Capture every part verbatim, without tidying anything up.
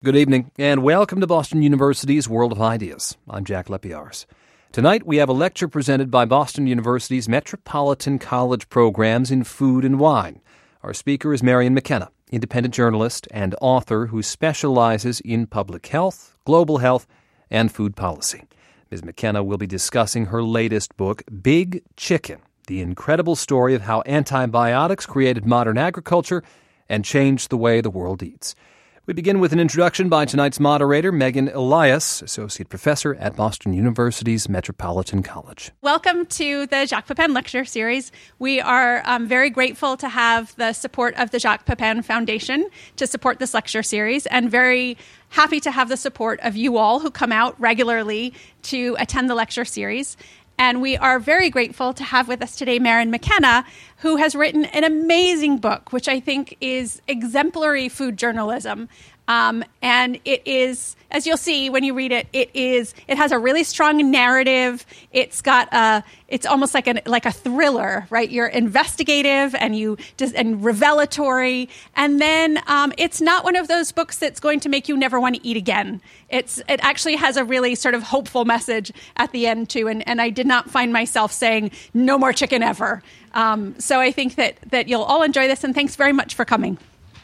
Good evening, and welcome to Boston University's World of Ideas. I'm Jack Lepiars. Tonight, we have a lecture presented by Boston University's Metropolitan College programs in food and wine. Our speaker is Marion McKenna, independent journalist and author who specializes in public health, global health, and food policy. Miz McKenna will be discussing her latest book, Big Chicken, the incredible story of how antibiotics created modern agriculture and changed the way the world eats. We begin with an introduction by tonight's moderator, Megan Elias, Associate Professor at Boston University's Metropolitan College. Welcome to the Jacques Pepin Lecture Series. We are um, very grateful to have the support of the Jacques Pepin Foundation to support this lecture series, and very happy to have the support of you all who come out regularly to attend the lecture series. And we are very grateful to have with us today Marion McKenna, who has written an amazing book, which I think is exemplary food journalism. Um, and it is, as you'll see when you read it, it is. It has a really strong narrative. It's got a. It's almost like a like a thriller, right? You're investigative and you just and revelatory, and then um, it's not one of those books that's going to make you never want to eat again. It's it actually has a really sort of hopeful message at the end too, and and I did not find myself saying no more chicken ever. Um, so I think that that you'll all enjoy this, and thanks very much for coming.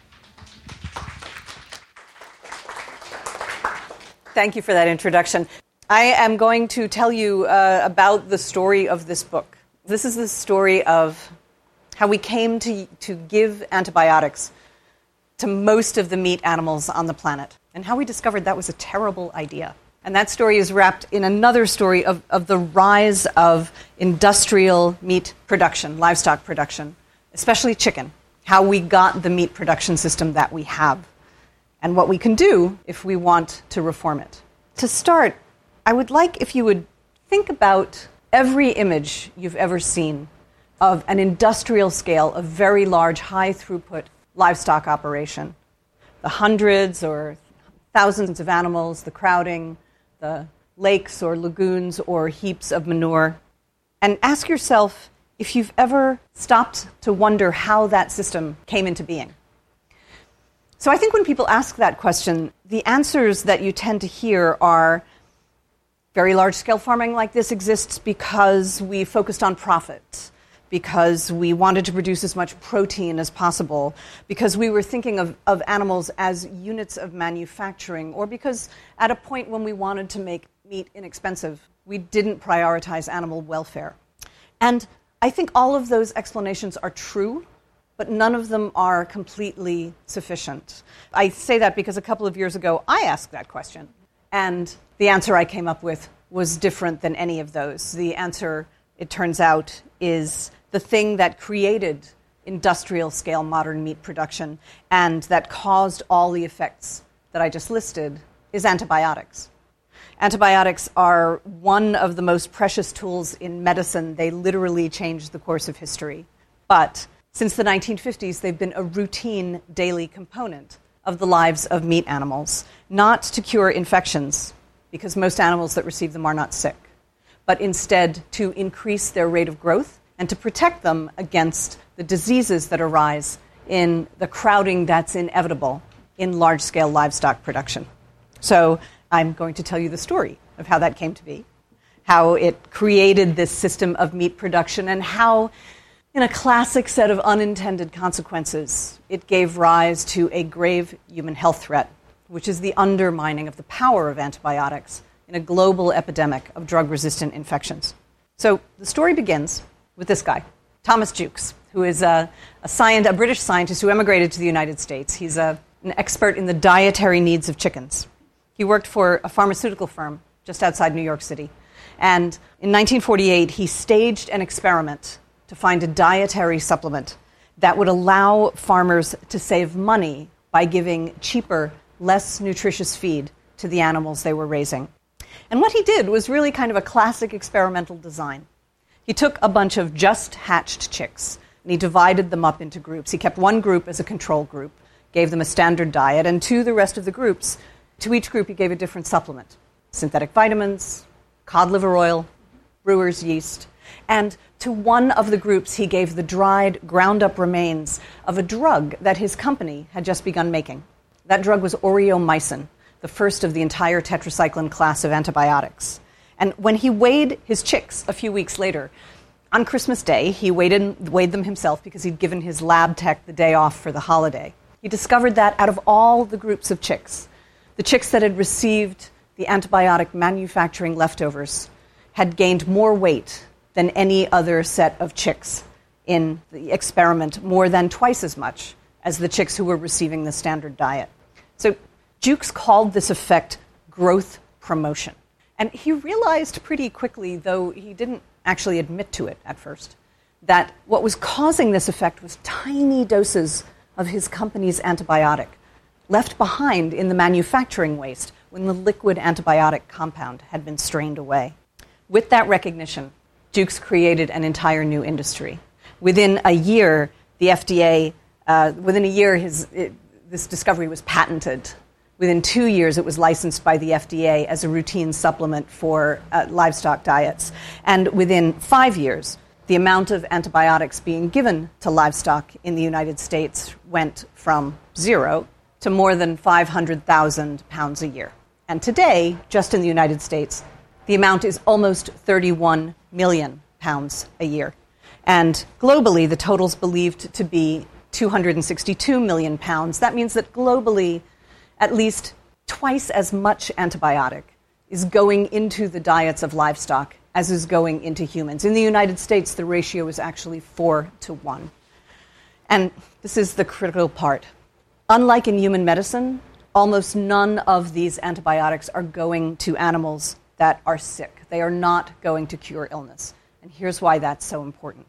Thank you for that introduction. I am going to tell you uh, about the story of this book. This is the story of how we came to, to give antibiotics to most of the meat animals on the planet, and how we discovered that was a terrible idea. And that story is wrapped in another story of, of the rise of industrial meat production, livestock production, especially chicken, how we got the meat production system that we have, and what we can do if we want to reform it. To start, I would like if you would think about every image you've ever seen of an industrial scale, a very large, high-throughput livestock operation. The hundreds or thousands of animals, the crowding, the lakes or lagoons or heaps of manure. And ask yourself if you've ever stopped to wonder how that system came into being. So I think when people ask that question, the answers that you tend to hear are very large-scale farming like this exists because we focused on profit, because we wanted to produce as much protein as possible, because we were thinking of, of animals as units of manufacturing, or because at a point when we wanted to make meat inexpensive, we didn't prioritize animal welfare. And I think all of those explanations are true, but none of them are completely sufficient. I say that because a couple of years ago, I asked that question, and the answer I came up with was different than any of those. The answer, it turns out, is the thing that created industrial-scale modern meat production and that caused all the effects that I just listed is antibiotics. Antibiotics are one of the most precious tools in medicine. They literally changed the course of history. But since the nineteen fifties, they've been a routine daily component of the lives of meat animals, not to cure infections, because most animals that receive them are not sick, but instead to increase their rate of growth and to protect them against the diseases that arise in the crowding that's inevitable in large-scale livestock production. So I'm going to tell you the story of how that came to be, how it created this system of meat production, and how in a classic set of unintended consequences, it gave rise to a grave human health threat, which is the undermining of the power of antibiotics in a global epidemic of drug-resistant infections. So the story begins with this guy, Thomas Jukes, who is a, a, science, a British scientist who emigrated to the United States. He's a, an expert in the dietary needs of chickens. He worked for a pharmaceutical firm just outside New York City. And in nineteen forty-eight, he staged an experiment to find a dietary supplement that would allow farmers to save money by giving cheaper, less nutritious feed to the animals they were raising. And what he did was really kind of a classic experimental design. He took a bunch of just hatched chicks, and he divided them up into groups. He kept one group as a control group, gave them a standard diet, and to the rest of the groups, to each group he gave a different supplement. Synthetic vitamins, cod liver oil, brewer's yeast, and to one of the groups he gave the dried, ground-up remains of a drug that his company had just begun making. That drug was aureomycin, the first of the entire tetracycline class of antibiotics. And when he weighed his chicks a few weeks later, on Christmas Day, he weighed, weighed them himself because he'd given his lab tech the day off for the holiday. He discovered that out of all the groups of chicks, the chicks that had received the antibiotic manufacturing leftovers had gained more weight than any other set of chicks in the experiment, more than twice as much as the chicks who were receiving the standard diet. So Jukes called this effect growth promotion. And he realized pretty quickly, though he didn't actually admit to it at first, that what was causing this effect was tiny doses of his company's antibiotic left behind in the manufacturing waste when the liquid antibiotic compound had been strained away. With that recognition, Jukes created an entire new industry. Within a year, the F D A, uh, within a year, his, it, this discovery was patented. Within two years, it was licensed by the F D A as a routine supplement for uh, livestock diets. And within five years, the amount of antibiotics being given to livestock in the United States went from zero to more than five hundred thousand pounds a year. And today, just in the United States, the amount is almost thirty-one million pounds a year. And globally, the total's believed to be two hundred sixty-two million pounds. That means that globally, at least twice as much antibiotic is going into the diets of livestock as is going into humans. In the United States, the ratio is actually four to one. And this is the critical part. Unlike in human medicine, almost none of these antibiotics are going to animals that are sick. They are not going to cure illness. And here's why that's so important.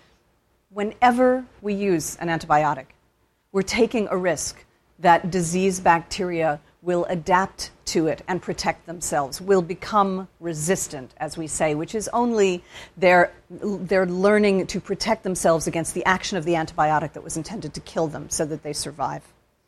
Whenever we use an antibiotic, we're taking a risk that disease bacteria will adapt to it and protect themselves, will become resistant, as we say, which is only they're, they're learning to protect themselves against the action of the antibiotic that was intended to kill them so that they survive.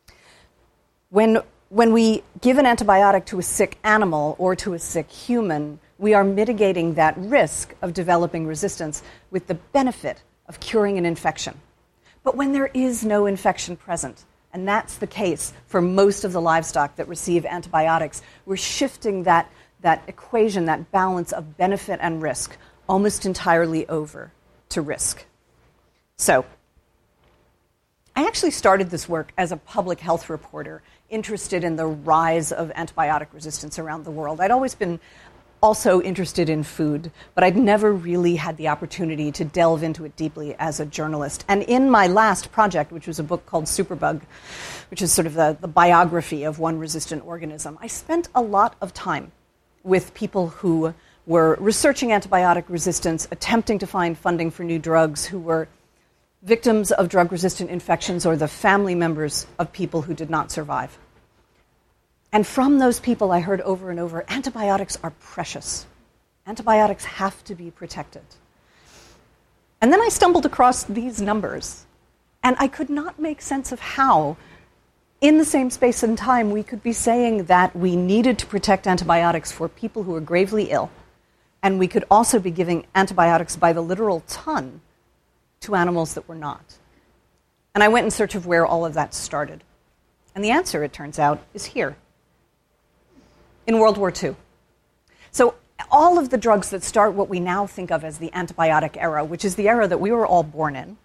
When, when we give an antibiotic to a sick animal or to a sick human, we are mitigating that risk of developing resistance with the benefit of curing an infection. But when there is no infection present, and that's the case for most of the livestock that receive antibiotics, we're shifting that, that equation, that balance of benefit and risk, almost entirely over to risk. So, I actually started this work as a public health reporter, interested in the rise of antibiotic resistance around the world. I'd always been also interested in food, but I'd never really had the opportunity to delve into it deeply as a journalist. And in my last project, which was a book called Superbug, which is sort of the, the biography of one resistant organism, I spent a lot of time with people who were researching antibiotic resistance, attempting to find funding for new drugs, who were victims of drug-resistant infections or the family members of people who did not survive. And from those people, I heard over and over, antibiotics are precious. Antibiotics have to be protected. And then I stumbled across these numbers, and I could not make sense of how, in the same space and time, we could be saying that we needed to protect antibiotics for people who are gravely ill, and we could also be giving antibiotics by the literal ton to animals that were not. And I went in search of where all of that started. And the answer, it turns out, is here. In World War Two. So all of the drugs that start what we now think of as the antibiotic era, which is the era that we were all born in,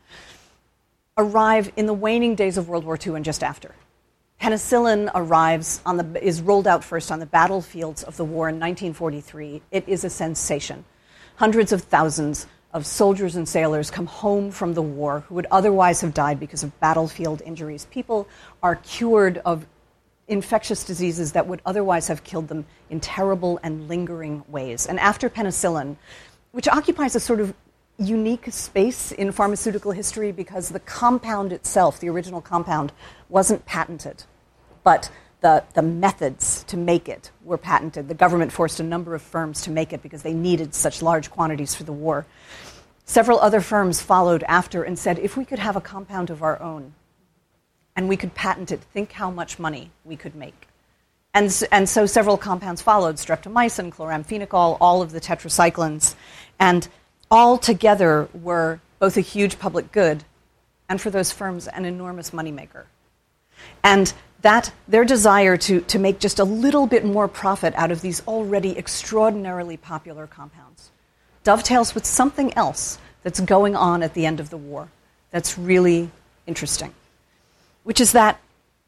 arrive in the waning days of World War Two and just after. Penicillin arrives on the, is rolled out first on the battlefields of the war in nineteen forty-three. It is a sensation. Hundreds of thousands of soldiers and sailors come home from the war who would otherwise have died because of battlefield injuries. People are cured of infectious diseases that would otherwise have killed them in terrible and lingering ways. And after penicillin, which occupies a sort of unique space in pharmaceutical history because the compound itself, the original compound, wasn't patented, but the, the methods to make it were patented. The government forced a number of firms to make it because they needed such large quantities for the war. Several other firms followed after and said, if we could have a compound of our own, and we could patent it, think how much money we could make. And, and so several compounds followed, streptomycin, chloramphenicol, all of the tetracyclines, and all together were both a huge public good and for those firms an enormous moneymaker. And that their desire to, to make just a little bit more profit out of these already extraordinarily popular compounds dovetails with something else that's going on at the end of the war that's really interesting, which is that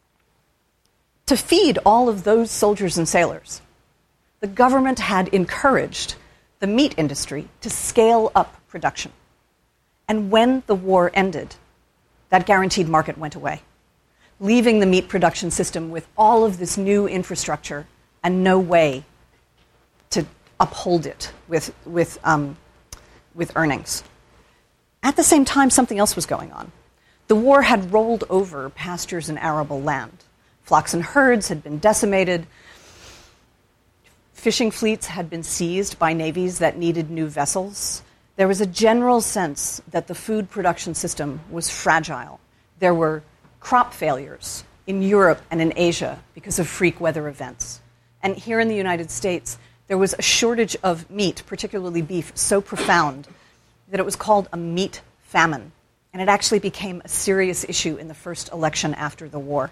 to feed all of those soldiers and sailors, the government had encouraged the meat industry to scale up production. And when the war ended, that guaranteed market went away, leaving the meat production system with all of this new infrastructure and no way to uphold it with, with, um, with earnings. At the same time, something else was going on. The war had rolled over pastures and arable land. Flocks and herds had been decimated. Fishing fleets had been seized by navies that needed new vessels. There was a general sense that the food production system was fragile. There were crop failures in Europe and in Asia because of freak weather events. And here in the United States, there was a shortage of meat, particularly beef, so profound that it was called a meat famine. And it actually became a serious issue in the first election after the war.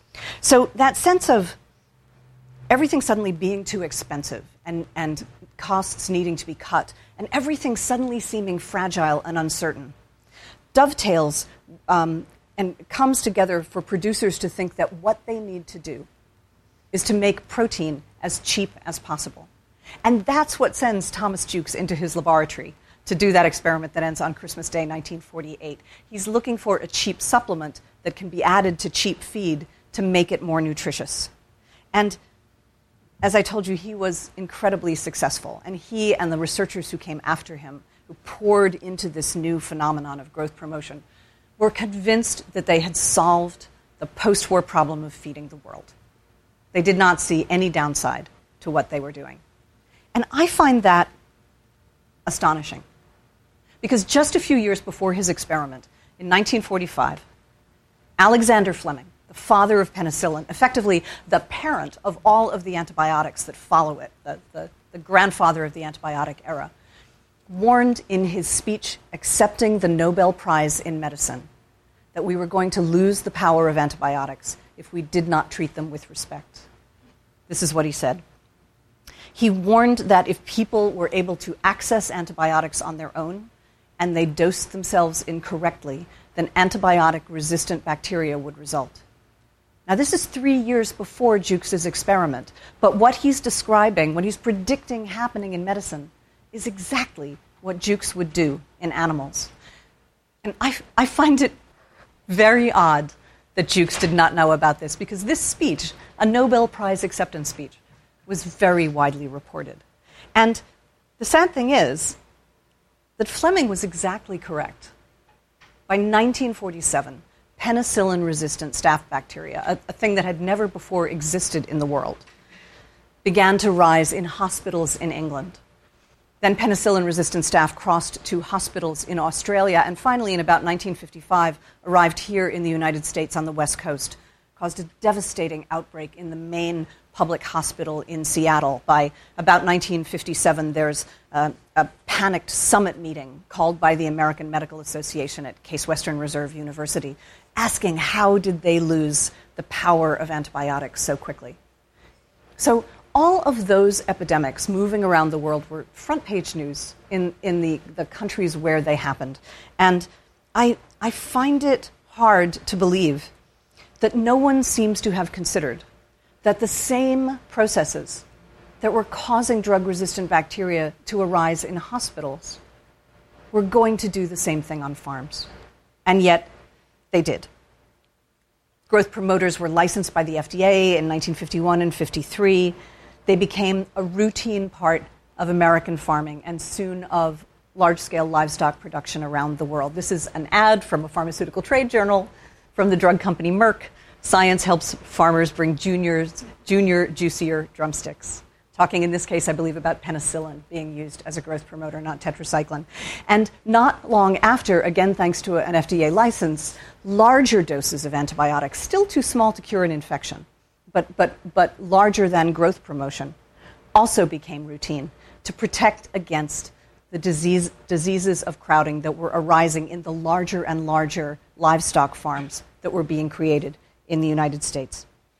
So that sense of everything suddenly being too expensive and, and costs needing to be cut and everything suddenly seeming fragile and uncertain dovetails um, and comes together for producers to think that what they need to do is to make protein as cheap as possible. And that's what sends Thomas Jukes into his laboratory to do that experiment that ends on Christmas Day, nineteen forty-eight. He's looking for a cheap supplement that can be added to cheap feed to make it more nutritious. And as I told you, he was incredibly successful. And he and the researchers who came after him, who poured into this new phenomenon of growth promotion, were convinced that they had solved the post-war problem of feeding the world. They did not see any downside to what they were doing. And I find that astonishing. Because just a few years before his experiment, in nineteen forty-five, Alexander Fleming, the father of penicillin, effectively the parent of all of the antibiotics that follow it, the, the, the grandfather of the antibiotic era, warned in his speech accepting the Nobel Prize in Medicine that we were going to lose the power of antibiotics if we did not treat them with respect. This is what he said. He warned that if people were able to access antibiotics on their own and they dosed themselves incorrectly, then antibiotic-resistant bacteria would result. Now, this is three years before Jukes' experiment, but what he's describing, what he's predicting happening in medicine, is exactly what Jukes would do in animals. And I, I find it very odd that Jukes did not know about this, because this speech, a Nobel Prize acceptance speech, was very widely reported. And the sad thing is that Fleming was exactly correct. By nineteen forty-seven, penicillin-resistant staph bacteria, a, a thing that had never before existed in the world, began to rise in hospitals in England. Then penicillin-resistant staph crossed to hospitals in Australia, and finally, in about nineteen fifty-five, arrived here in the United States on the West Coast, caused a devastating outbreak in the main public hospital in Seattle. By about nineteen fifty-seven, there's uh, a panicked summit meeting called by the American Medical Association at Case Western Reserve University, asking how did they lose the power of antibiotics so quickly. So all of those epidemics moving around the world were front-page news in, in the, the countries where they happened. And I, I find it hard to believe that no one seems to have considered that the same processes that were causing drug-resistant bacteria to arise in hospitals were going to do the same thing on farms. And yet, they did. Growth promoters were licensed by the F D A in nineteen fifty-one and fifty-three. They became a routine part of American farming and soon of large-scale livestock production around the world. This is an ad from a pharmaceutical trade journal from the drug company Merck. Science helps farmers bring juniors, junior, juicier drumsticks. Talking in this case, I believe, about penicillin being used as a growth promoter, not tetracycline. And not long after, again thanks to an F D A license, larger doses of antibiotics, still too small to cure an infection, but, but, but larger than growth promotion, also became routine to protect against the disease, diseases of crowding that were arising in the larger and larger livestock farms that were being created in the United States.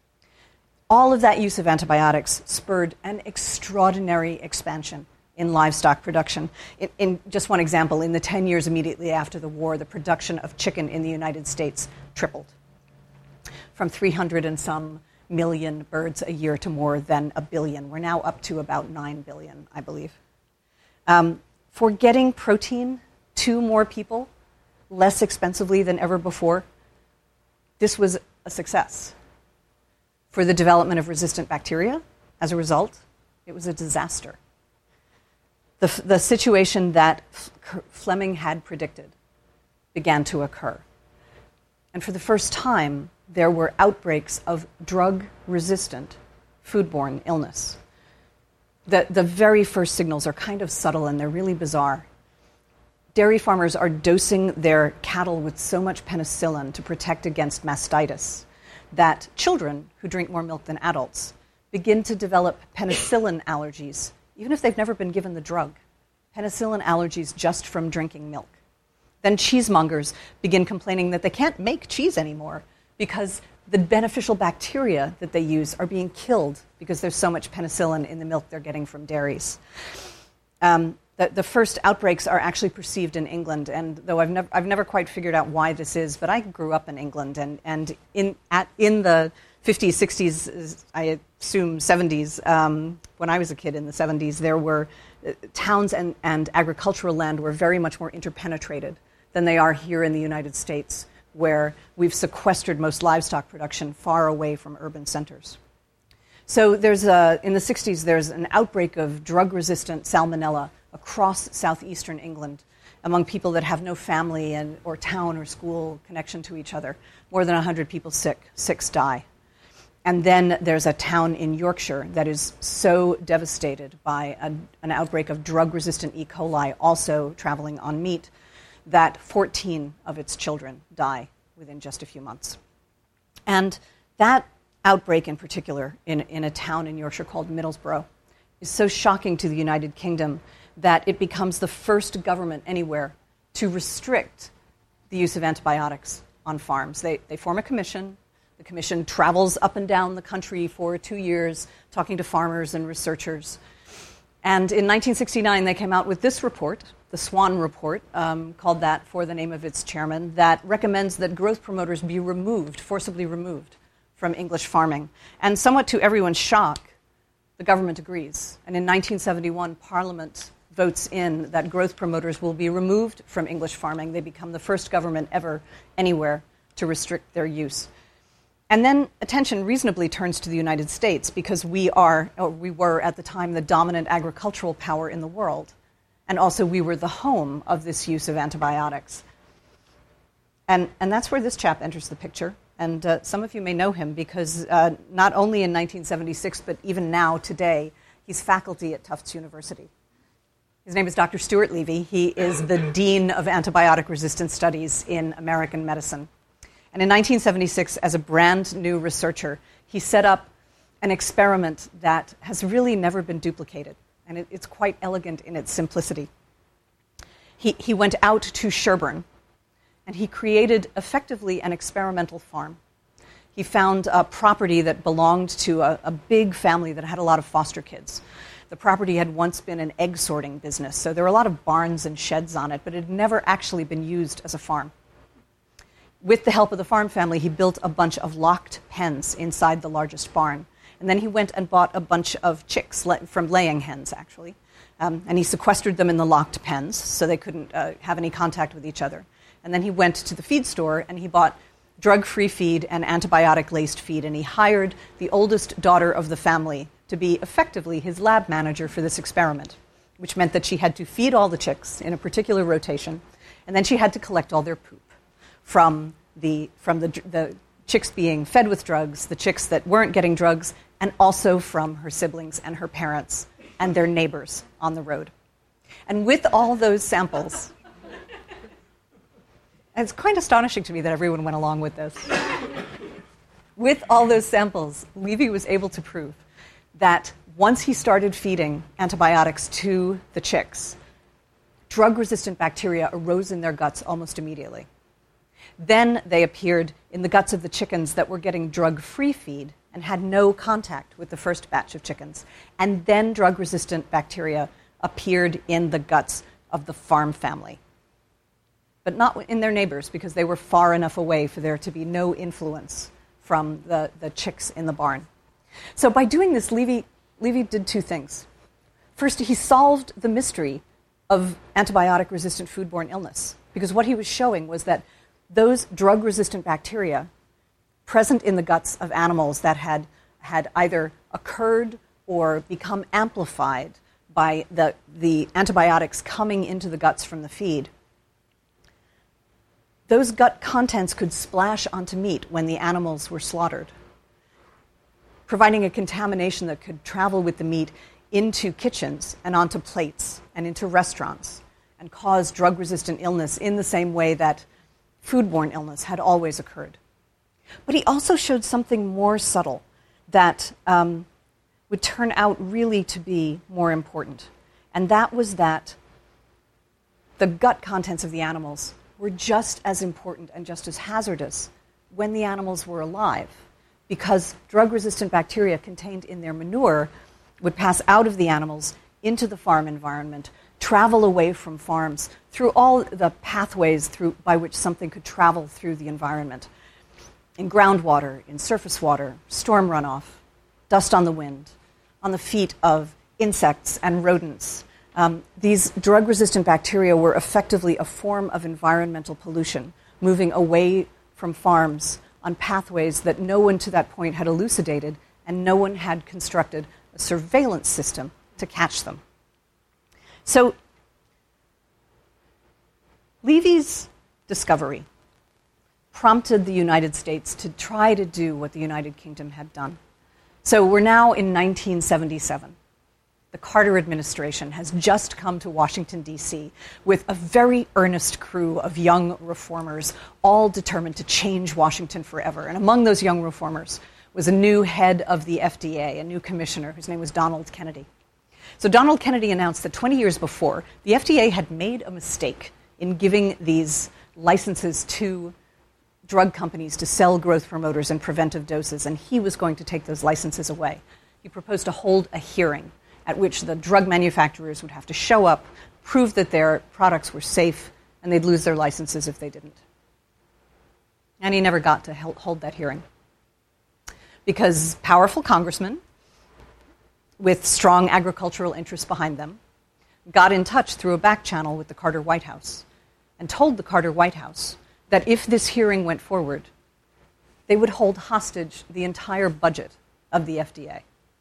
All of that use of antibiotics spurred an extraordinary expansion in livestock production. In, in just one example, in the ten years immediately after the war, the production of chicken in the United States tripled from three hundred and some million birds a year to more than a billion. We're now up to about nine billion, I believe. Um, for getting protein to more people less expensively than ever before, this was a success. For the development of resistant bacteria, as a result, it was a disaster. The, the situation that Fleming had predicted began to occur. And for the first time, there were outbreaks of drug-resistant foodborne illness. The, the very first signals are kind of subtle and they're really bizarre. Dairy farmers are dosing their cattle with so much penicillin to protect against mastitis that children who drink more milk than adults begin to develop penicillin allergies, even if they've never been given the drug. Penicillin allergies just from drinking milk. Then cheesemongers begin complaining that they can't make cheese anymore because the beneficial bacteria that they use are being killed because there's so much penicillin in the milk they're getting from dairies. Um, the, the first outbreaks are actually perceived in England, and though I've never, I've never quite figured out why this is, but I grew up in England, and, and in, at, in the fifties, sixties, I assume seventies, um, when I was a kid in the seventies, there were uh, towns and, and agricultural land were very much more interpenetrated than they are here in the United States, where we've sequestered most livestock production far away from urban centers. So there's a, in the sixties, there's an outbreak of drug-resistant salmonella across southeastern England among people that have no family and, or town or school connection to each other. More than one hundred people sick, six die. And then there's a town in Yorkshire that is so devastated by a, an outbreak of drug-resistant E. coli also traveling on meat that fourteen of its children die within just a few months. And that outbreak in particular in, in a town in Yorkshire called Middlesbrough is so shocking to the United Kingdom that it becomes the first government anywhere to restrict the use of antibiotics on farms. They, they form a commission. The commission travels up and down the country for two years talking to farmers and researchers. And in nineteen sixty-nine, they came out with this report, the Swan Report, um, called that for the name of its chairman, that recommends that growth promoters be removed, forcibly removed, from English farming. And somewhat to everyone's shock, the government agrees. And in nineteen seventy-one, Parliament votes in that growth promoters will be removed from English farming. They become the first government ever anywhere to restrict their use. And then attention reasonably turns to the United States because we are, or we were at the time, the dominant agricultural power in the world. And also we were the home of this use of antibiotics. And, and that's where this chap enters the picture. And uh, some of you may know him because uh, not only in nineteen seventy-six, but even now, today, he's faculty at Tufts University. His name is Doctor Stuart Levy. He is the Dean of Antibiotic Resistance Studies in American Medicine. And in nineteen seventy-six, as a brand new researcher, he set up an experiment that has really never been duplicated. And it, it's quite elegant in its simplicity. He, he went out to Sherburne, and he created effectively an experimental farm. He found a property that belonged to a, a big family that had a lot of foster kids. The property had once been an egg sorting business, so there were a lot of barns and sheds on it, but it had never actually been used as a farm. With the help of the farm family, he built a bunch of locked pens inside the largest barn. And then he went and bought a bunch of chicks from laying hens, actually. Um, and he sequestered them in the locked pens so they couldn't uh, have any contact with each other. And then he went to the feed store and he bought drug-free feed and antibiotic-laced feed. And he hired the oldest daughter of the family to be effectively his lab manager for this experiment, which meant that she had to feed all the chicks in a particular rotation, and then she had to collect all their poop from the from the, the chicks being fed with drugs, the chicks that weren't getting drugs, and also from her siblings and her parents and their neighbors on the road. And with all those samples, and it's quite astonishing to me that everyone went along with this. With all those samples, Levy was able to prove that once he started feeding antibiotics to the chicks, drug-resistant bacteria arose in their guts almost immediately. Then they appeared in the guts of the chickens that were getting drug-free feed, and had no contact with the first batch of chickens. And then drug-resistant bacteria appeared in the guts of the farm family. But not in their neighbors, because they were far enough away for there to be no influence from the, the chicks in the barn. So by doing this, Levy, Levy did two things. First, he solved the mystery of antibiotic-resistant foodborne illness, because what he was showing was that those drug-resistant bacteria present in the guts of animals that had, had either occurred or become amplified by the, the antibiotics coming into the guts from the feed, those gut contents could splash onto meat when the animals were slaughtered, providing a contamination that could travel with the meat into kitchens and onto plates and into restaurants and cause drug-resistant illness in the same way that foodborne illness had always occurred. But he also showed something more subtle that um, would turn out really to be more important, and that was that the gut contents of the animals were just as important and just as hazardous when the animals were alive, because drug-resistant bacteria contained in their manure would pass out of the animals into the farm environment, travel away from farms through all the pathways through, by which something could travel through the environment. In groundwater, in surface water, storm runoff, dust on the wind, on the feet of insects and rodents. Um, these drug-resistant bacteria were effectively a form of environmental pollution, moving away from farms on pathways that no one to that point had elucidated, and no one had constructed a surveillance system to catch them. So Levy's discovery prompted the United States to try to do what the United Kingdom had done. So we're now in nineteen seventy-seven. The Carter administration has just come to Washington, D C with a very earnest crew of young reformers, all determined to change Washington forever. And among those young reformers was a new head of the F D A, a new commissioner whose name was Donald Kennedy. So Donald Kennedy announced that twenty years before, the F D A had made a mistake in giving these licenses to drug companies to sell growth promoters and preventive doses, and he was going to take those licenses away. He proposed to hold a hearing at which the drug manufacturers would have to show up, prove that their products were safe, and they'd lose their licenses if they didn't. And he never got to hold that hearing, because powerful congressmen with strong agricultural interests behind them got in touch through a back channel with the Carter White House and told the Carter White House that if this hearing went forward, they would hold hostage the entire budget of the F D A.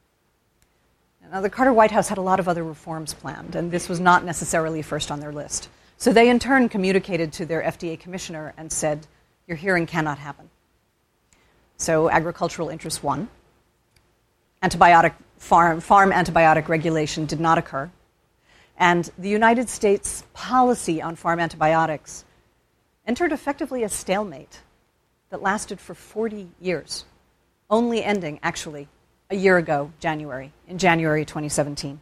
Now, the Carter White House had a lot of other reforms planned, and this was not necessarily first on their list. So they, in turn, communicated to their F D A commissioner and said, your hearing cannot happen. So agricultural interests won. Antibiotic farm, farm antibiotic regulation did not occur. And the United States policy on farm antibiotics entered effectively a stalemate that lasted for forty years, only ending, actually, a year ago, January, in January twenty seventeen.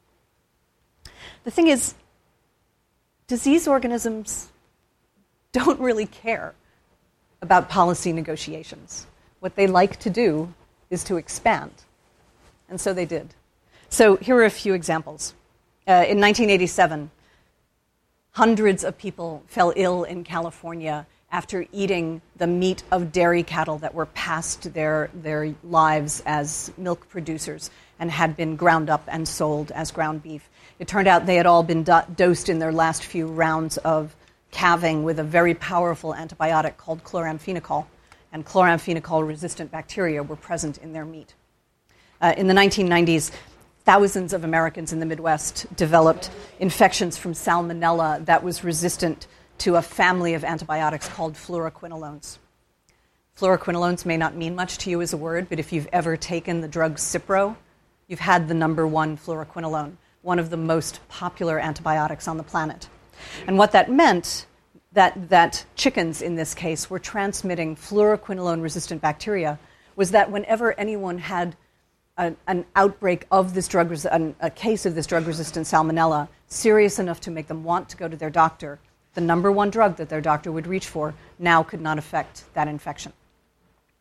The thing is, disease organisms don't really care about policy negotiations. What they like to do is to expand. And so they did. So here are a few examples. Uh, in nineteen eighty-seven, hundreds of people fell ill in California after eating the meat of dairy cattle that were past their, their lives as milk producers and had been ground up and sold as ground beef. It turned out they had all been do- dosed in their last few rounds of calving with a very powerful antibiotic called chloramphenicol, and chloramphenicol-resistant bacteria were present in their meat. Uh, in the nineteen nineties, thousands of Americans in the Midwest developed infections from salmonella that was resistant to a family of antibiotics called fluoroquinolones. Fluoroquinolones may not mean much to you as a word, but if you've ever taken the drug Cipro, you've had the number one fluoroquinolone, one of the most popular antibiotics on the planet. And what that meant, that, that chickens in this case were transmitting fluoroquinolone-resistant bacteria, was that whenever anyone had a, an outbreak of this drug, res- a case of this drug-resistant salmonella, serious enough to make them want to go to their doctor, the number one drug that their doctor would reach for now could not affect that infection.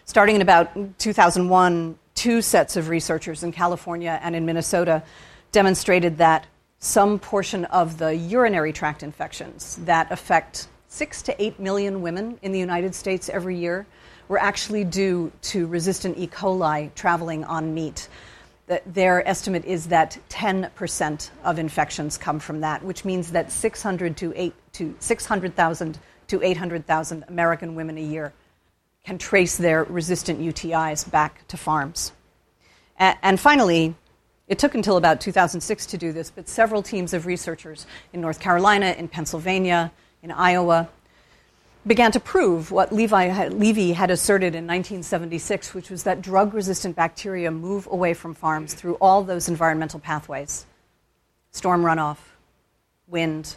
Starting in about two thousand one, two sets of researchers in California and in Minnesota demonstrated that some portion of the urinary tract infections that affect six to eight million women in the United States every year were actually due to resistant E. coli traveling on meat. Their estimate is that ten percent of infections come from that, which means that six hundred thousand to eight hundred thousand American women a year can trace their resistant U T Is back to farms. And finally, it took until about two thousand six to do this, but several teams of researchers in North Carolina, in Pennsylvania, in Iowa, began to prove what Levi had, Levy had asserted in nineteen seventy-six, which was that drug-resistant bacteria move away from farms through all those environmental pathways: storm runoff, wind,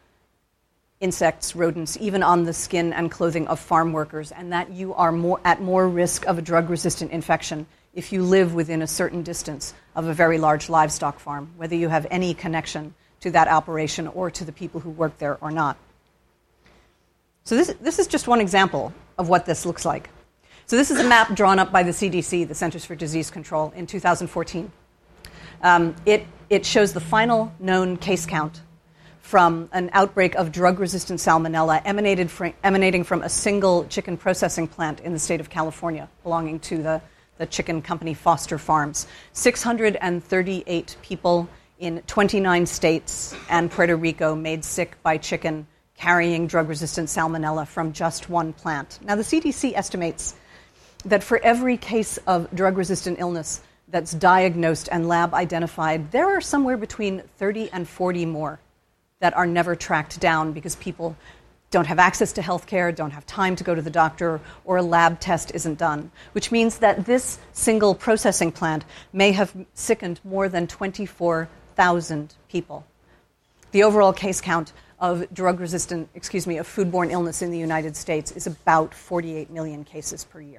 insects, rodents, even on the skin and clothing of farm workers, and that you are more, at more risk of a drug-resistant infection if you live within a certain distance of a very large livestock farm, whether you have any connection to that operation or to the people who work there or not. So this, this is just one example of what this looks like. So this is a map drawn up by the C D C, the Centers for Disease Control, in two thousand fourteen. Um, it, it shows the final known case count from an outbreak of drug-resistant salmonella emanated from, emanating from a single chicken processing plant in the state of California, belonging to the, the chicken company Foster Farms. six hundred thirty-eight people in twenty-nine states and Puerto Rico made sick by chicken carrying drug-resistant salmonella from just one plant. Now, the C D C estimates that for every case of drug-resistant illness that's diagnosed and lab identified, there are somewhere between thirty and forty more that are never tracked down because people don't have access to health care, don't have time to go to the doctor, or a lab test isn't done, which means that this single processing plant may have sickened more than twenty-four thousand people. The overall case count of drug-resistant, excuse me, of foodborne illness in the United States is about forty-eight million cases per year.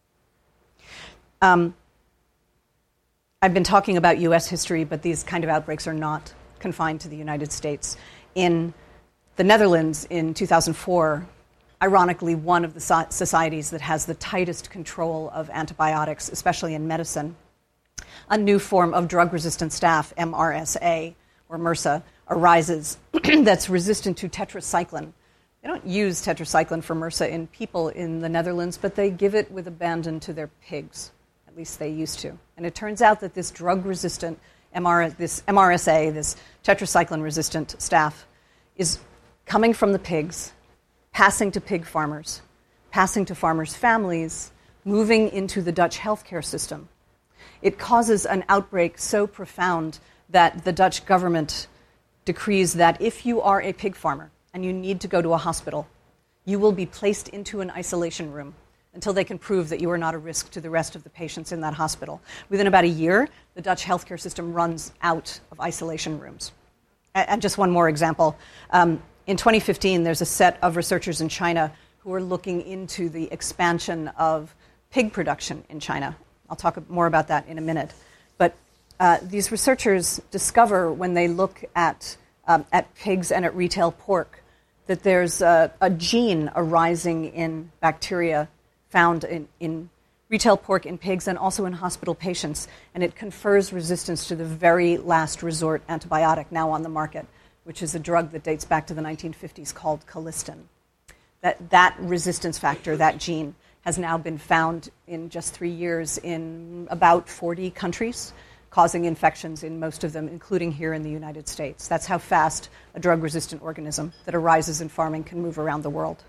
Um, I've been talking about U S history, but these kind of outbreaks are not confined to the United States. In the Netherlands in two thousand four, ironically, one of the so- societies that has the tightest control of antibiotics, especially in medicine, a new form of drug-resistant staph, M R S A, or MRSA, arises that's resistant to tetracycline. They don't use tetracycline for MRSA in people in the Netherlands, but they give it with abandon to their pigs. At least they used to. And it turns out that this drug-resistant M R, this M R S A, this tetracycline-resistant staph, is coming from the pigs, passing to pig farmers, passing to farmers' families, moving into the Dutch healthcare system. It causes an outbreak so profound that the Dutch government decrees that if you are a pig farmer and you need to go to a hospital, you will be placed into an isolation room until they can prove that you are not a risk to the rest of the patients in that hospital. Within about a year, the Dutch healthcare system runs out of isolation rooms. And just one more example. Um, in twenty fifteen, there's a set of researchers in China who are looking into the expansion of pig production in China. I'll talk more about that in a minute. But uh, these researchers discover when they look at, um, at pigs and at retail pork that there's a, a gene arising in bacteria found in, in retail pork in pigs and also in hospital patients, and it confers resistance to the very last resort antibiotic now on the market, which is a drug that dates back to the nineteen fifties called colistin. That, that resistance factor, that gene, has now been found in just three years in about forty countries, causing infections in most of them, including here in the United States. That's how fast a drug-resistant organism that arises in farming can move around the world.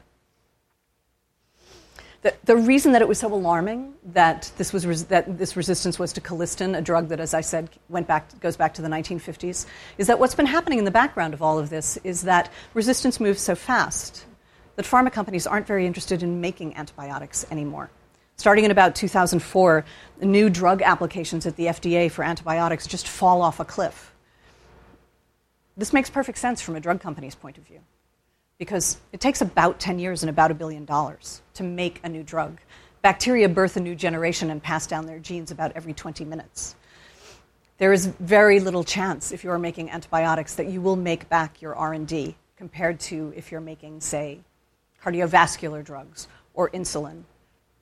The, the reason that it was so alarming that this was res- that this resistance was to colistin, a drug that, as I said, went back goes back to the nineteen fifties, is that what's been happening in the background of all of this is that resistance moves so fast that pharma companies aren't very interested in making antibiotics anymore. Starting in about two thousand four, new drug applications at the F D A for antibiotics just fall off a cliff. This makes perfect sense from a drug company's point of view, because it takes about ten years and about a billion dollars to make a new drug. Bacteria birth a new generation and pass down their genes about every twenty minutes. There is very little chance, if you're making antibiotics, that you will make back your R and D compared to if you're making, say, cardiovascular drugs or insulin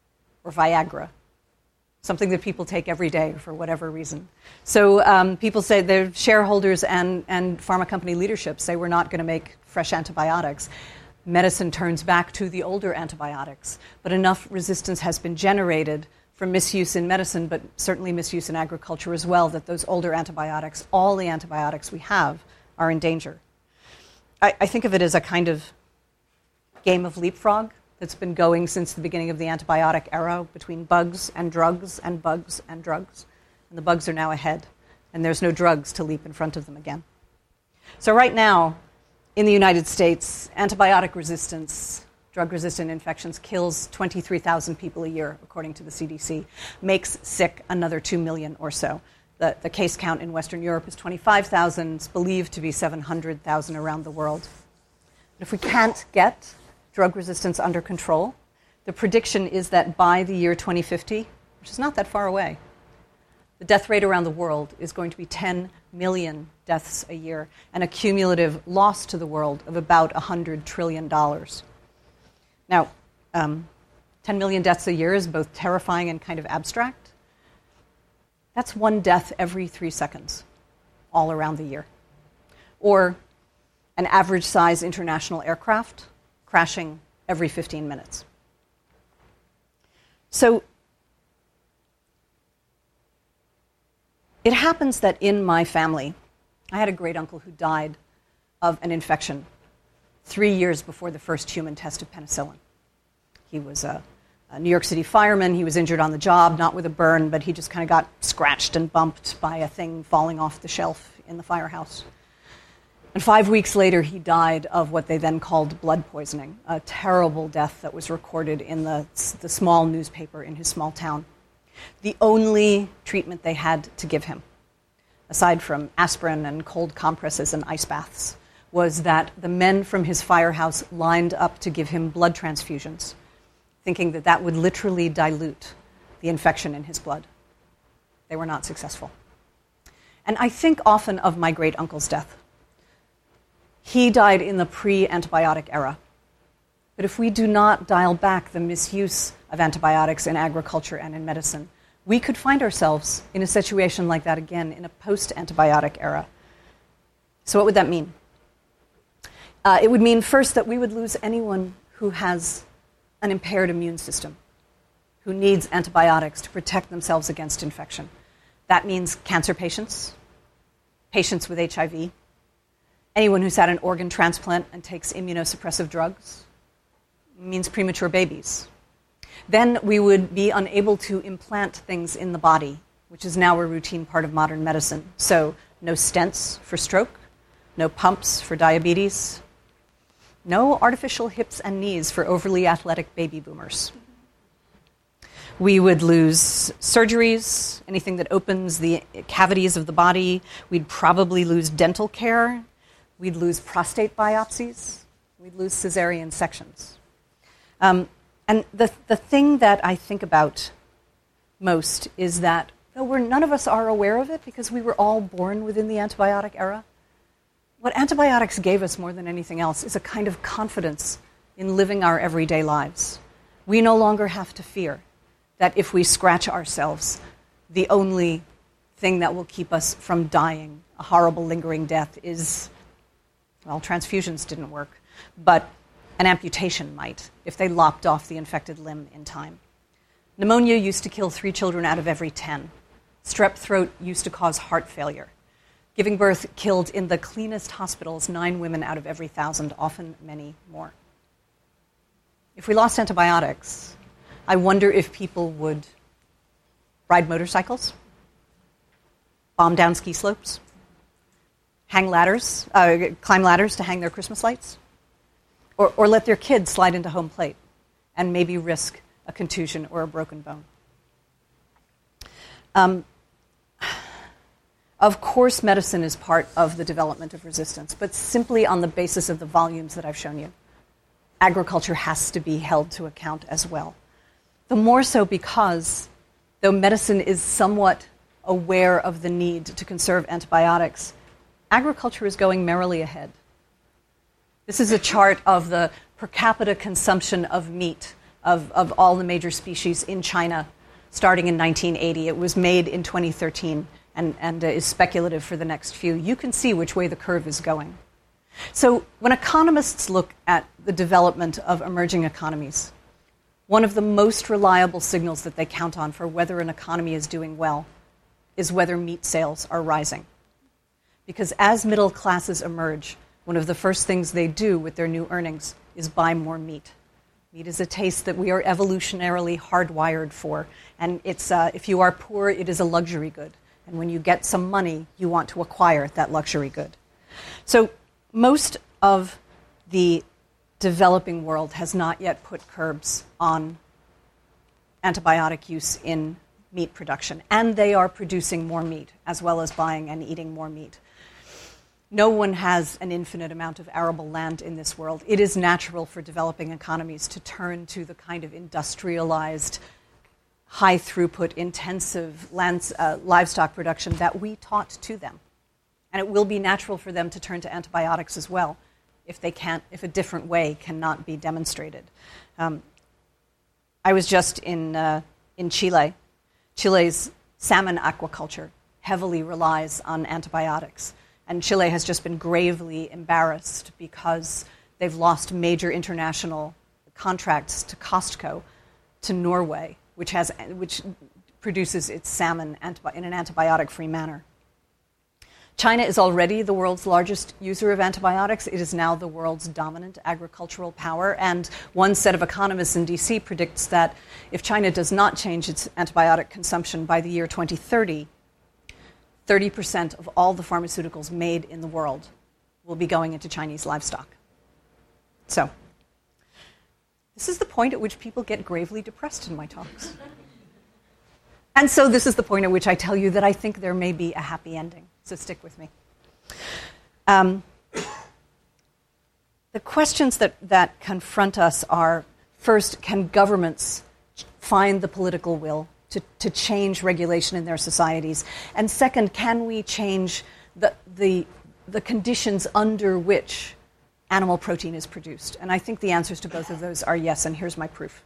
or Viagra, something that people take every day for whatever reason. So um, people say their shareholders and, and pharma company leadership say we're not going to make fresh antibiotics. Medicine turns back to the older antibiotics, but enough resistance has been generated from misuse in medicine, but certainly misuse in agriculture as well, that those older antibiotics, all the antibiotics we have, are in danger. I, I think of it as a kind of game of leapfrog that's been going since the beginning of the antibiotic era between bugs and drugs and bugs and drugs. And the bugs are now ahead, and there's no drugs to leap in front of them again. So right now, in the United States, antibiotic resistance, drug-resistant infections, kills twenty-three thousand people a year, according to the C D C, makes sick another two million or so. The, the case count in Western Europe is twenty-five thousand. It's believed to be seven hundred thousand around the world. But if we can't get drug resistance under control, the prediction is that by the year twenty fifty, which is not that far away, the death rate around the world is going to be ten million deaths a year, and a cumulative loss to the world of about one hundred trillion dollars. Now, um, ten million deaths a year is both terrifying and kind of abstract. That's one death every three seconds, all around the year. Or an average-size international aircraft crashing every fifteen minutes. So it happens that in my family, I had a great uncle who died of an infection three years before the first human test of penicillin. He was a, a New York City fireman. He was injured on the job, not with a burn, but he just kind of got scratched and bumped by a thing falling off the shelf in the firehouse. And five weeks later, he died of what they then called blood poisoning, a terrible death that was recorded in the, the small newspaper in his small town. The only treatment they had to give him, aside from aspirin and cold compresses and ice baths, was that the men from his firehouse lined up to give him blood transfusions, thinking that that would literally dilute the infection in his blood. They were not successful. And I think often of my great-uncle's death. He died in the pre-antibiotic era. But if we do not dial back the misuse of antibiotics in agriculture and in medicine, we could find ourselves in a situation like that again in a post-antibiotic era. So what would that mean? Uh, it would mean, first, that we would lose anyone who has an impaired immune system, who needs antibiotics to protect themselves against infection. That means cancer patients, patients with H I V, anyone who's had an organ transplant and takes immunosuppressive drugs. It means premature babies. Then we would be unable to implant things in the body, which is now a routine part of modern medicine. So no stents for stroke, no pumps for diabetes, no artificial hips and knees for overly athletic baby boomers. We would lose surgeries, anything that opens the cavities of the body. We'd probably lose dental care. We'd lose prostate biopsies. We'd lose cesarean sections. Um, and the, the thing that I think about most is that, though we're, none of us are aware of it because we were all born within the antibiotic era, what antibiotics gave us more than anything else is a kind of confidence in living our everyday lives. We no longer have to fear that if we scratch ourselves, the only thing that will keep us from dying, a horrible lingering death, is, well, transfusions didn't work, but an amputation might if they lopped off the infected limb in time. Pneumonia used to kill three children out of every ten. Strep throat used to cause heart failure. Giving birth killed in the cleanest hospitals nine women out of every thousand, often many more. If we lost antibiotics, I wonder if people would ride motorcycles, bomb down ski slopes, hang ladders, uh, climb ladders to hang their Christmas lights, or, or let their kids slide into home plate and maybe risk a contusion or a broken bone. Um, Of course, medicine is part of the development of resistance, but simply on the basis of the volumes that I've shown you. Agriculture has to be held to account as well. The more so because, though medicine is somewhat aware of the need to conserve antibiotics, agriculture is going merrily ahead. This is a chart of the per capita consumption of meat of, of all the major species in China starting in nineteen eighty. It was made in twenty thirteen and, and uh, is speculative for the next few. You can see which way the curve is going. So when economists look at the development of emerging economies, one of the most reliable signals that they count on for whether an economy is doing well is whether meat sales are rising. Because as middle classes emerge, one of the first things they do with their new earnings is buy more meat. Meat is a taste that we are evolutionarily hardwired for. And it's, uh, if you are poor, it is a luxury good. And when you get some money, you want to acquire that luxury good. So most of the developing world has not yet put curbs on antibiotic use in meat production. And they are producing more meat, as well as buying and eating more meat. No one has an infinite amount of arable land in this world. It is natural for developing economies to turn to the kind of industrialized, high-throughput, intensive lands, uh, livestock production that we taught to them. And it will be natural for them to turn to antibiotics as well, if they can't, if a different way cannot be demonstrated. Um, I was just in uh, in Chile. Chile's salmon aquaculture heavily relies on antibiotics. And Chile has just been gravely embarrassed because they've lost major international contracts to Costco, to Norway, which has which produces its salmon antibi- in an antibiotic-free manner. China is already the world's largest user of antibiotics. It is now the world's dominant agricultural power. And one set of economists in D C predicts that if China does not change its antibiotic consumption by the year twenty thirty, thirty percent of all the pharmaceuticals made in the world will be going into Chinese livestock. So, this is the point at which people get gravely depressed in my talks. And so this is the point at which I tell you that I think there may be a happy ending. So stick with me. Um, the questions that, that confront us are, first, can governments find the political will to, to change regulation in their societies? And second, can we change the, the, the conditions under which animal protein is produced? And I think the answers to both of those are yes, and here's my proof.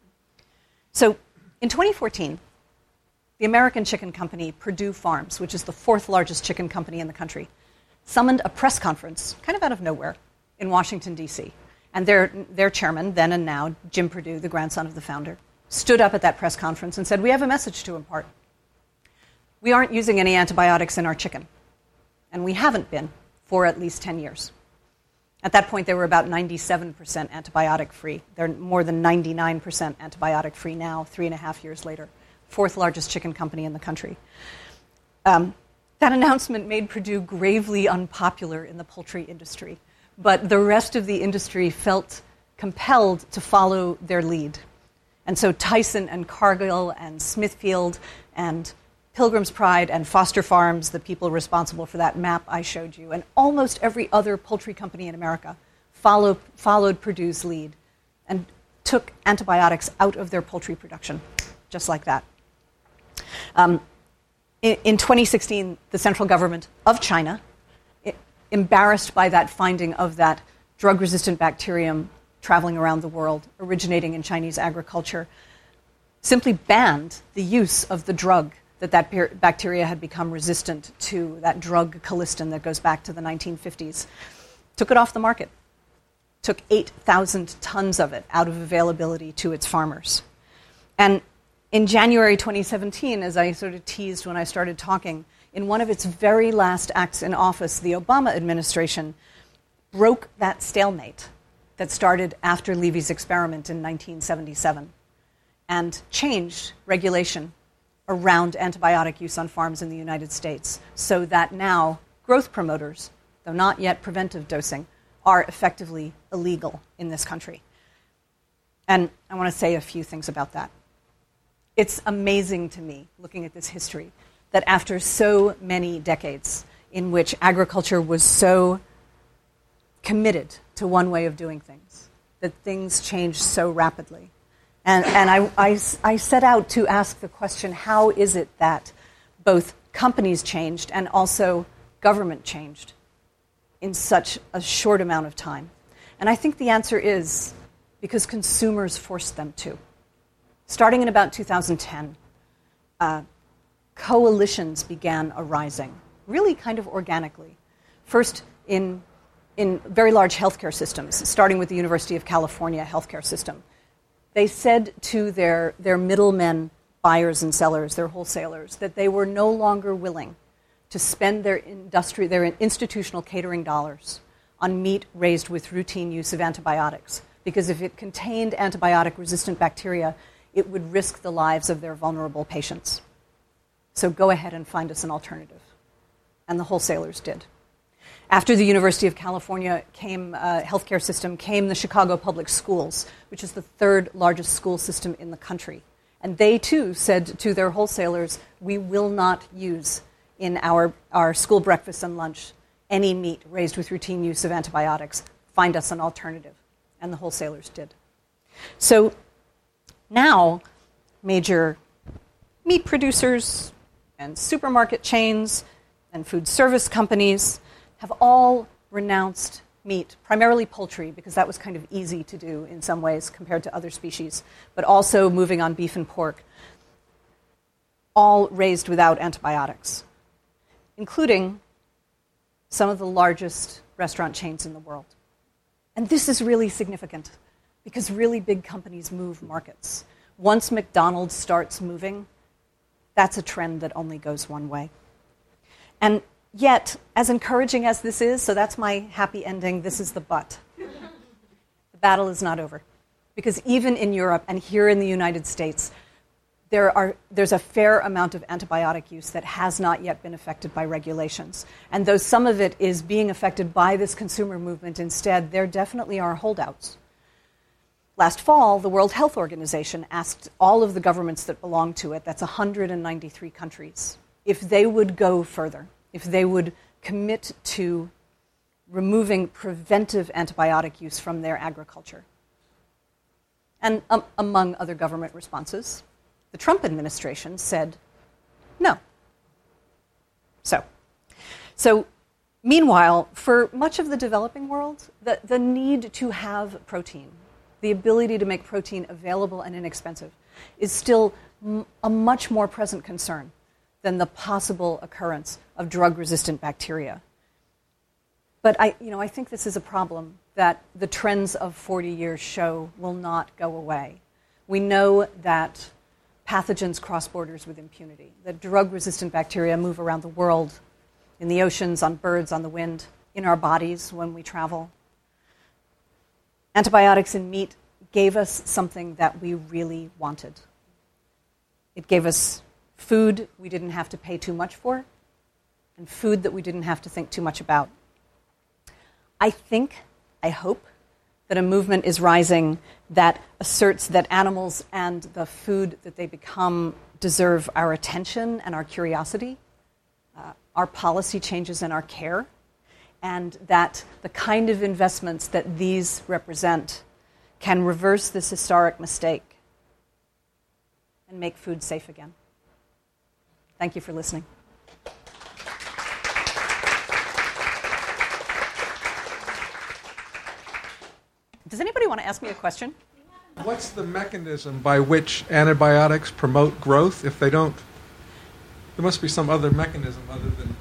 So in twenty fourteen, the American chicken company Perdue Farms, which is the fourth largest chicken company in the country, summoned a press conference, kind of out of nowhere, in Washington, D C. And their, their chairman, then and now, Jim Perdue, the grandson of the founder, stood up at that press conference and said, we have a message to impart. We aren't using any antibiotics in our chicken. And we haven't been for at least ten years. At that point, they were about ninety-seven percent antibiotic-free. They're more than ninety-nine percent antibiotic-free now, three and a half years later. Fourth largest chicken company in the country. Um, that announcement made Perdue gravely unpopular in the poultry industry. But the rest of the industry felt compelled to follow their lead. And so Tyson and Cargill and Smithfield and Pilgrim's Pride and Foster Farms, the people responsible for that map I showed you, and almost every other poultry company in America follow, followed Perdue's lead and took antibiotics out of their poultry production, just like that. Um, in, in twenty sixteen, the central government of China, it, embarrassed by that finding of that drug-resistant bacterium traveling around the world, originating in Chinese agriculture, simply banned the use of the drug that that per- bacteria had become resistant to, that drug colistin that goes back to the nineteen fifties. Took it off the market. Took eight thousand tons of it out of availability to its farmers. And in January twenty seventeen, as I sort of teased when I started talking, in one of its very last acts in office, the Obama administration broke that stalemate that started after Levy's experiment in nineteen seventy-seven and changed regulation around antibiotic use on farms in the United States so that now growth promoters, though not yet preventive dosing, are effectively illegal in this country. And I want to say a few things about that. It's amazing to me, looking at this history, that after so many decades in which agriculture was so committed to one way of doing things, that things changed so rapidly. And, and I, I, I set out to ask the question, how is it that both companies changed and also government changed in such a short amount of time? And I think the answer is because consumers forced them to. Starting in about two thousand ten, uh, coalitions began arising, really kind of organically. First, in, in very large healthcare systems, starting with the University of California healthcare system. They said to their, their middlemen, buyers and sellers, their wholesalers, that they were no longer willing to spend their industry, their institutional catering dollars on meat raised with routine use of antibiotics, because if it contained antibiotic-resistant bacteria, it would risk the lives of their vulnerable patients. So go ahead and find us an alternative. And the wholesalers did. After the University of California came, uh, healthcare system, came the Chicago Public Schools, which is the third largest school system in the country. And they, too, said to their wholesalers, we will not use in our, our school breakfast and lunch any meat raised with routine use of antibiotics. Find us an alternative. And the wholesalers did. So now, major meat producers and supermarket chains and food service companies have all renounced meat, primarily poultry, because that was kind of easy to do in some ways compared to other species, but also moving on beef and pork, all raised without antibiotics, including some of the largest restaurant chains in the world. And this is really significant because really big companies move markets. Once McDonald's starts moving, that's a trend that only goes one way. And yet, as encouraging as this is, so that's my happy ending, this is the but. The battle is not over. Because even in Europe and here in the United States, there are, there's a fair amount of antibiotic use that has not yet been affected by regulations. And though some of it is being affected by this consumer movement instead, there definitely are holdouts. Last fall, the World Health Organization asked all of the governments that belong to it, that's one hundred ninety-three countries, if they would go further, if they would commit to removing preventive antibiotic use from their agriculture. And um, among other government responses, the Trump administration said no. So, so meanwhile, for much of the developing world, the, the need to have protein, the ability to make protein available and inexpensive, is still m- a much more present concern than the possible occurrence of drug-resistant bacteria. But I, you know, I think this is a problem that the trends of forty years show will not go away. We know that pathogens cross borders with impunity, that drug-resistant bacteria move around the world, in the oceans, on birds, on the wind, in our bodies when we travel. Antibiotics in meat gave us something that we really wanted. It gave us food we didn't have to pay too much for, and food that we didn't have to think too much about. I think, I hope, that a movement is rising that asserts that animals and the food that they become deserve our attention and our curiosity, uh, our policy changes and our care, and that the kind of investments that these represent can reverse this historic mistake and make food safe again. Thank you for listening. Does anybody want to ask me a question? What's the mechanism by which antibiotics promote growth if they don't? There must be some other mechanism other than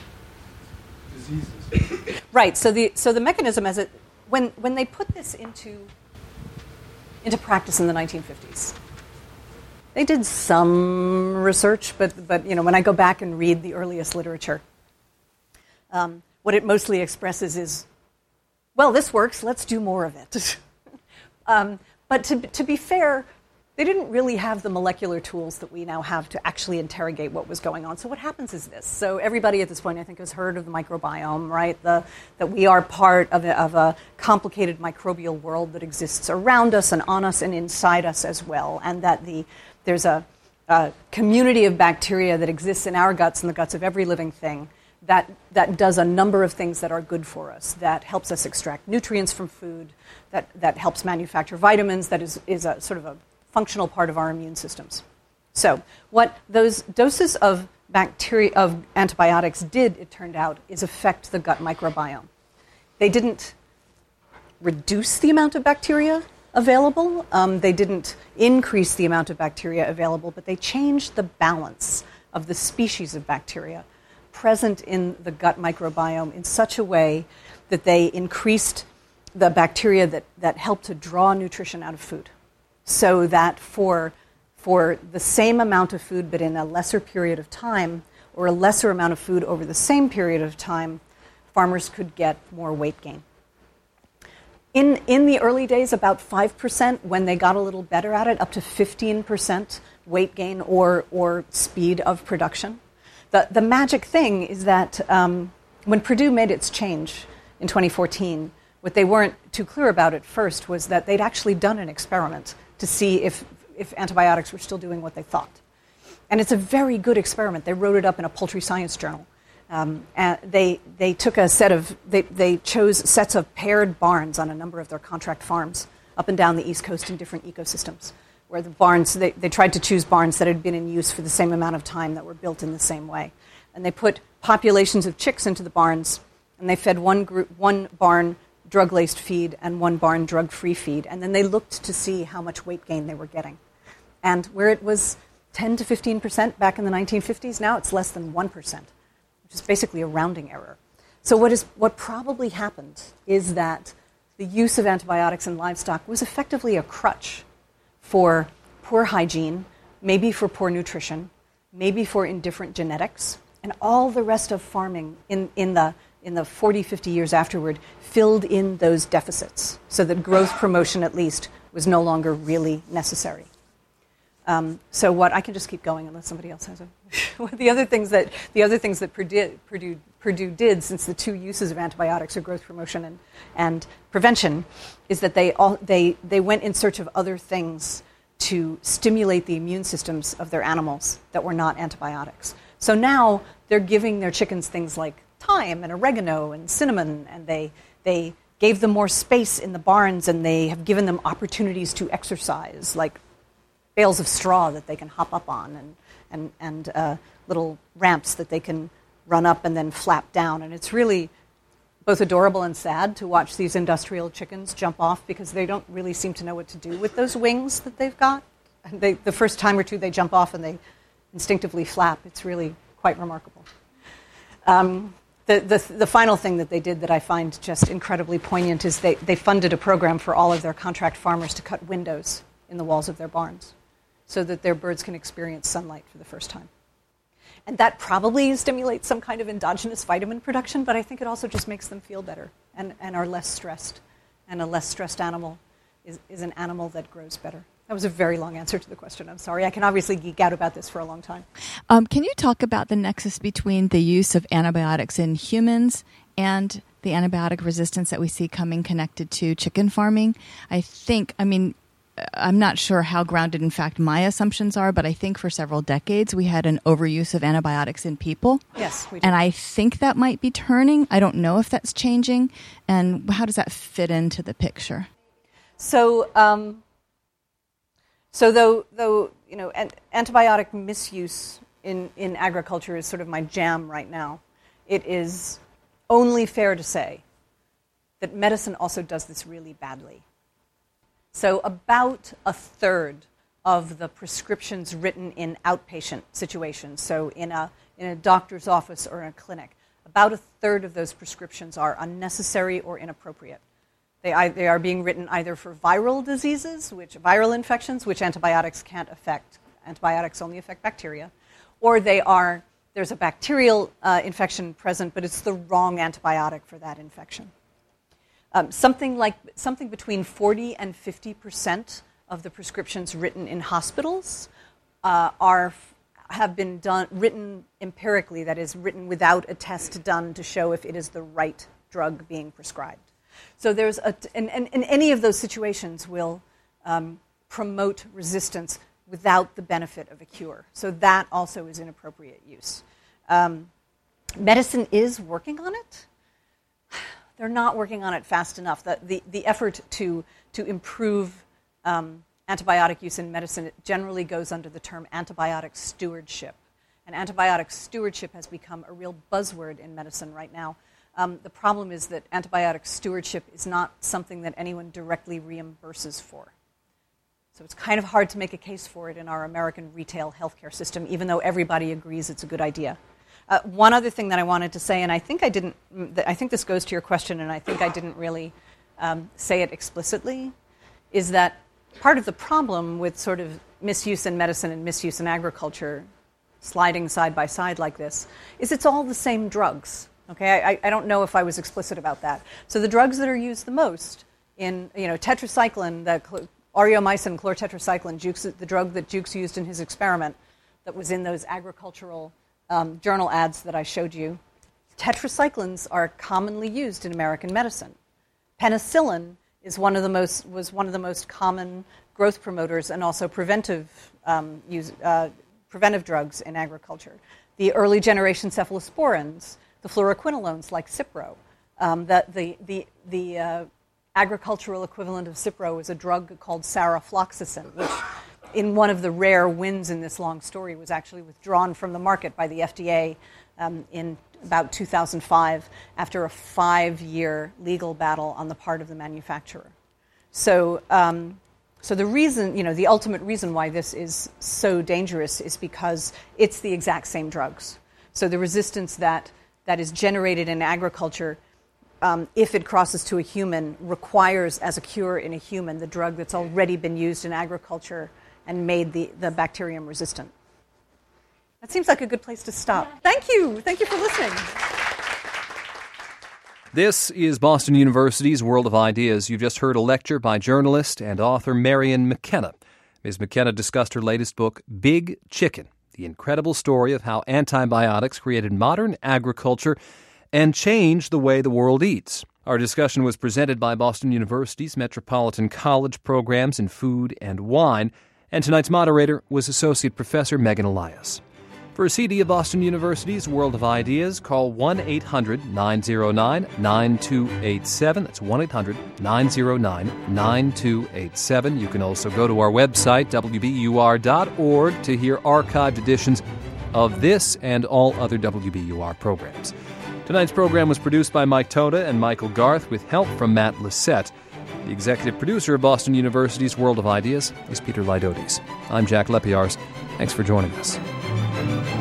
diseases. Right. So the so the mechanism, as it when when they put this into into practice in the nineteen fifties, they did some research, but but you know when I go back and read the earliest literature, um, what it mostly expresses is, well, this works. Let's do more of it. um, but to to be fair, they didn't really have the molecular tools that we now have to actually interrogate what was going on. So what happens is this. So everybody at this point, I think, has heard of the microbiome, right? The, that we are part of a, of a complicated microbial world that exists around us and on us and inside us as well. And that the there's a, a community of bacteria that exists in our guts and the guts of every living thing that, that does a number of things that are good for us, that helps us extract nutrients from food, that, that helps manufacture vitamins, that is, is a sort of a functional part of our immune systems. So what those doses of bacteria of antibiotics did, it turned out, is affect the gut microbiome. They didn't reduce the amount of bacteria available. Um, they didn't increase the amount of bacteria available, but they changed the balance of the species of bacteria present in the gut microbiome in such a way that they increased the bacteria that, that help to draw nutrition out of food. So that for, for the same amount of food but in a lesser period of time, or a lesser amount of food over the same period of time, farmers could get more weight gain. In, in the early days, about five percent, when they got a little better at it, up to fifteen percent weight gain or, or speed of production. The, the magic thing is that um, when Purdue made its change in twenty fourteen, what they weren't too clear about at first was that they'd actually done an experiment to see if, if antibiotics were still doing what they thought. And it's a very good experiment. They wrote it up in a poultry science journal. Um, and they they took a set of they, they chose sets of paired barns on a number of their contract farms up and down the East Coast in different ecosystems, where the barns they, they tried to choose barns that had been in use for the same amount of time, that were built in the same way. And they put populations of chicks into the barns, and they fed one group one barn drug-laced feed and one barn drug-free feed, and then they looked to see how much weight gain they were getting. And where it was ten to fifteen percent back in the nineteen fifties, now it's less than one percent. Which is basically a rounding error. So what is what probably happened is that the use of antibiotics in livestock was effectively a crutch for poor hygiene, maybe for poor nutrition, maybe for indifferent genetics, and all the rest of farming in, in the in the forty, fifty years afterward filled in those deficits so that growth promotion, at least, was no longer really necessary. Um, so what I can just keep going unless somebody else has a. the other things that the other things that Purdue, Purdue, Purdue did, since the two uses of antibiotics are growth promotion and, and prevention, is that they all they they went in search of other things to stimulate the immune systems of their animals that were not antibiotics. So now they're giving their chickens things like thyme and oregano and cinnamon, and they they gave them more space in the barns, and they have given them opportunities to exercise, like bales of straw that they can hop up on, and and, and uh, little ramps that they can run up and then flap down. And it's really both adorable and sad to watch these industrial chickens jump off, because they don't really seem to know what to do with those wings that they've got. And they, the first time or two they jump off and they instinctively flap. It's really quite remarkable. Um, the, the, the final thing that they did that I find just incredibly poignant is they, they funded a program for all of their contract farmers to cut windows in the walls of their barns, so that their birds can experience sunlight for the first time. And that probably stimulates some kind of endogenous vitamin production, but I think it also just makes them feel better and, and are less stressed. And a less stressed animal is, is an animal that grows better. That was a very long answer to the question. I'm sorry. I can obviously geek out about this for a long time. Um, can you talk about the nexus between the use of antibiotics in humans and the antibiotic resistance that we see coming connected to chicken farming? I think, I mean, I'm not sure how grounded, in fact, my assumptions are, but I think for several decades we had an overuse of antibiotics in people. Yes, we did. And I think that might be turning. I don't know if that's changing. And how does that fit into the picture? So, um, so though, though you know, an- antibiotic misuse in, in agriculture is sort of my jam right now, it is only fair to say that medicine also does this really badly. So about a third of the prescriptions written in outpatient situations, so in a, in a doctor's office or in a clinic, about a third of those prescriptions are unnecessary or inappropriate. They, they are being written either for viral diseases, which viral infections, which antibiotics can't affect. Antibiotics only affect bacteria. Or they are, there's a bacterial uh, infection present, but it's the wrong antibiotic for that infection. Um, something like something between forty and fifty percent of the prescriptions written in hospitals uh, are have been done written empirically. That is, written without a test done to show if it is the right drug being prescribed. So there's a and, and, and any of those situations will um, promote resistance without the benefit of a cure. So that also is inappropriate use. Um, medicine is working on it. They're not working on it fast enough. The, the, the effort to, to improve um, antibiotic use in medicine generally goes under the term antibiotic stewardship. And antibiotic stewardship has become a real buzzword in medicine right now. Um, the problem is that antibiotic stewardship is not something that anyone directly reimburses for. So it's kind of hard to make a case for it in our American retail healthcare system, even though everybody agrees it's a good idea. Uh, one other thing that I wanted to say, and I think I didn't, I think this goes to your question, and I think I didn't really um, say it explicitly, is that part of the problem with sort of misuse in medicine and misuse in agriculture sliding side by side like this is it's all the same drugs. Okay, I, I don't know if I was explicit about that. So the drugs that are used the most in, you know, tetracycline, the cl- aureomycin, chlortetracycline, Jukes, the drug that Jukes used in his experiment that was in those agricultural um, journal ads that I showed you, tetracyclines are commonly used in American medicine. Penicillin is one of the most was one of the most common growth promoters and also preventive um, use, uh, preventive drugs in agriculture. The early generation cephalosporins, the fluoroquinolones like Cipro, um, the the the, the uh, agricultural equivalent of Cipro is a drug called sarafloxacin, which, in one of the rare wins in this long story, was actually withdrawn from the market by the F D A um, in about two thousand five after a five-year legal battle on the part of the manufacturer. So, um, so the reason, you know, the ultimate reason why this is so dangerous is because it's the exact same drugs. So the resistance that that is generated in agriculture, um, if it crosses to a human, requires as a cure in a human the drug that's already been used in agriculture and made the, the bacterium resistant. That seems like a good place to stop. Thank you. Thank you for listening. This is Boston University's World of Ideas. You've just heard a lecture by journalist and author Marion McKenna. Miz McKenna discussed her latest book, Big Chicken, the incredible story of how antibiotics created modern agriculture and changed the way the world eats. Our discussion was presented by Boston University's Metropolitan College programs in food and wine, and tonight's moderator was Associate Professor Megan Elias. For a C D of Boston University's World of Ideas, call one eight hundred nine oh nine nine two eight seven. That's one eight hundred nine oh nine nine two eight seven. You can also go to our website, w b u r dot org, to hear archived editions of this and all other W B U R programs. Tonight's program was produced by Mike Toda and Michael Garth with help from Matt Lissette. The executive producer of Boston University's World of Ideas is Peter Lydotes. I'm Jack Lepiarz. Thanks for joining us.